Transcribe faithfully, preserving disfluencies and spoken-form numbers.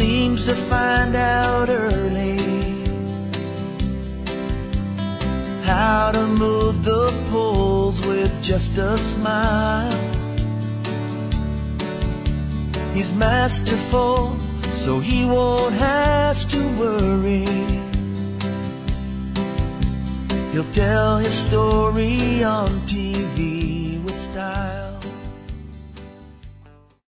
seems to find out early how to move the poles with just a smile. He's masterful, so he won't have to worry. He'll tell his story on T V.